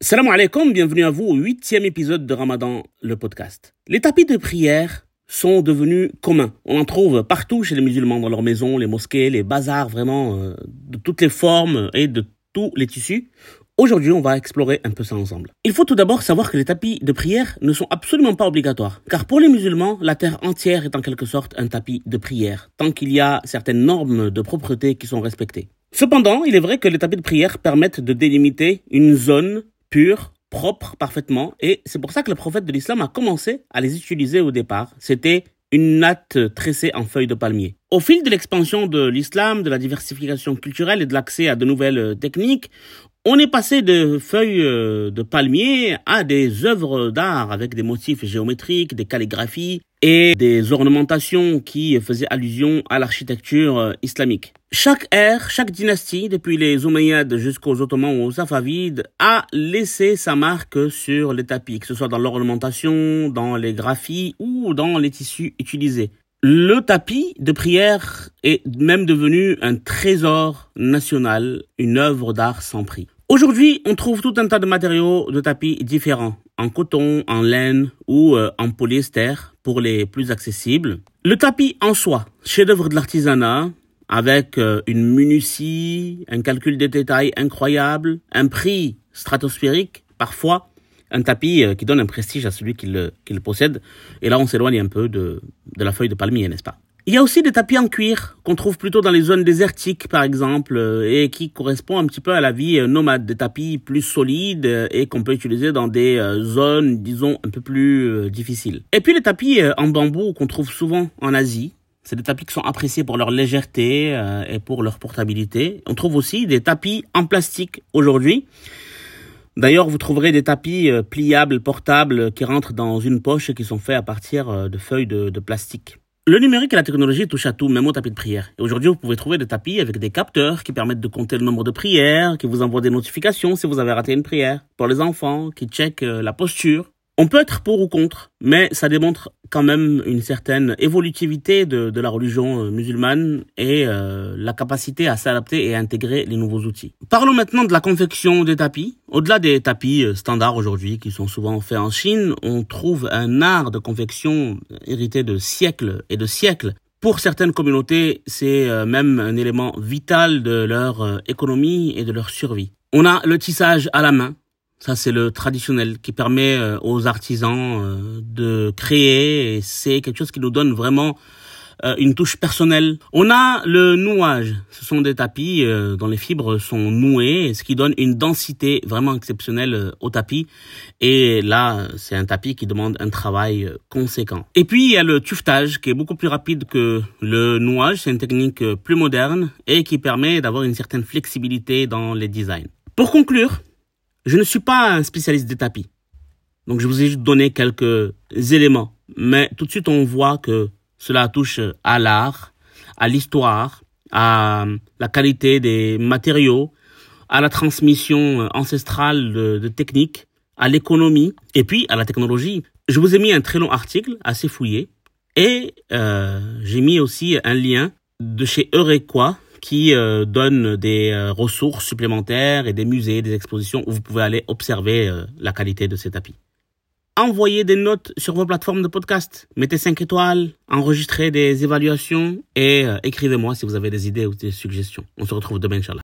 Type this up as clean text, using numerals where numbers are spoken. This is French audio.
Salam alaikum, bienvenue à vous au 8e épisode de Ramadan, le podcast. Les tapis de prière sont devenus communs. On en trouve partout chez les musulmans, dans leurs maisons, les mosquées, les bazars, vraiment de toutes les formes et de tous les tissus. Aujourd'hui, on va explorer un peu ça ensemble. Il faut tout d'abord savoir que les tapis de prière ne sont absolument pas obligatoires. Car pour les musulmans, la terre entière est en quelque sorte un tapis de prière, tant qu'il y a certaines normes de propreté qui sont respectées. Cependant, il est vrai que les tapis de prière permettent de délimiter une zone pure, propre, parfaitement. Et c'est pour ça que le prophète de l'islam a commencé à les utiliser au départ. C'était une natte tressée en feuilles de palmier. Au fil de l'expansion de l'islam, de la diversification culturelle et de l'accès à de nouvelles techniques, on est passé de feuilles de palmier à des œuvres d'art avec des motifs géométriques, des calligraphies et des ornementations qui faisaient allusion à l'architecture islamique. Chaque ère, chaque dynastie, depuis les Omeyyades jusqu'aux Ottomans ou aux Safavides, a laissé sa marque sur les tapis, que ce soit dans l'ornementation, dans les graphies ou dans les tissus utilisés. Le tapis de prière est même devenu un trésor national, une œuvre d'art sans prix. Aujourd'hui, on trouve tout un tas de matériaux de tapis différents, en coton, en laine ou en polyester pour les plus accessibles. Le tapis en soi, chef-d'œuvre de l'artisanat, avec une minutie, un calcul des détails incroyable, un prix stratosphérique, parfois un tapis qui donne un prestige à celui qui le possède. Et là, on s'éloigne un peu de la feuille de palmier, n'est-ce pas? Il y a aussi des tapis en cuir qu'on trouve plutôt dans les zones désertiques, par exemple, et qui correspondent un petit peu à la vie nomade, des tapis plus solides et qu'on peut utiliser dans des zones, disons, un peu plus difficiles. Et puis les tapis en bambou qu'on trouve souvent en Asie, c'est des tapis qui sont appréciés pour leur légèreté et pour leur portabilité. On trouve aussi des tapis en plastique aujourd'hui. D'ailleurs, vous trouverez des tapis pliables, portables, qui rentrent dans une poche et qui sont faits à partir de feuilles de plastique. Le numérique et la technologie touchent à tout, même au tapis de prière. Et aujourd'hui, vous pouvez trouver des tapis avec des capteurs qui permettent de compter le nombre de prières, qui vous envoient des notifications si vous avez raté une prière. Pour les enfants, qui checkent la posture. On peut être pour ou contre, mais ça démontre quand même une certaine évolutivité de la religion musulmane et la capacité à s'adapter et à intégrer les nouveaux outils. Parlons maintenant de la confection des tapis. Au-delà des tapis standards aujourd'hui, qui sont souvent faits en Chine, on trouve un art de confection hérité de siècles et de siècles. Pour certaines communautés, c'est même un élément vital de leur économie et de leur survie. On a le tissage à la main. Ça, c'est le traditionnel qui permet aux artisans de créer, et c'est quelque chose qui nous donne vraiment une touche personnelle. On a le nouage. Ce sont des tapis dont les fibres sont nouées, ce qui donne une densité vraiment exceptionnelle au tapis. Et là, c'est un tapis qui demande un travail conséquent. Et puis, il y a le tuvetage qui est beaucoup plus rapide que le nouage. C'est une technique plus moderne et qui permet d'avoir une certaine flexibilité dans les designs. Pour conclure, je ne suis pas un spécialiste des tapis. Donc, je vous ai juste donné quelques éléments. Mais tout de suite, on voit que cela touche à l'art, à l'histoire, à la qualité des matériaux, à la transmission ancestrale de techniques, à l'économie et puis à la technologie. Je vous ai mis un très long article, assez fouillé. Et j'ai mis aussi un lien de chez Eurequa, qui donne des ressources supplémentaires et des musées, des expositions où vous pouvez aller observer la qualité de ces tapis. Envoyez des notes sur vos plateformes de podcast, mettez 5 étoiles, enregistrez des évaluations et écrivez-moi si vous avez des idées ou des suggestions. On se retrouve demain, Inch'Allah.